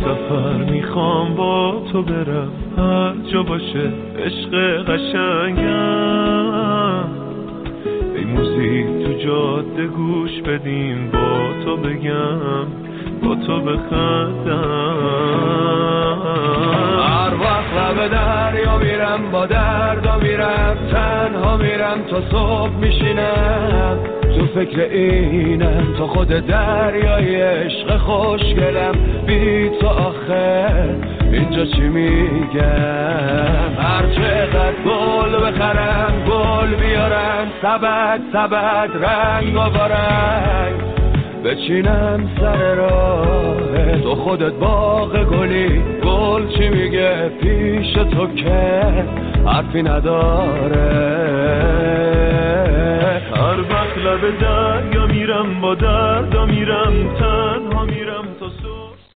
سفر میخوام با تو برم، هر جا باشه عشق قشنگم. ای موزیک تو جاده گوش بدیم، با تو بگم با تو بخندم. هر وقت لب دریا میرم با دردا میرم، تنها میرم تا صبح میشینم. تو فکر اینم تا خود دریای عشق خوشگلم. بی تو آخر اینجا چی میگم؟ هر چقدر گل بخرم گل بیارم، سبد سبد رنگ و رنگ بچینم سر راه تو. خودت باغ گلی، گل چی میگه پیش تو که حرفی نداره. هر وقت لب دریا میرم با دردا میرم، تنها میرم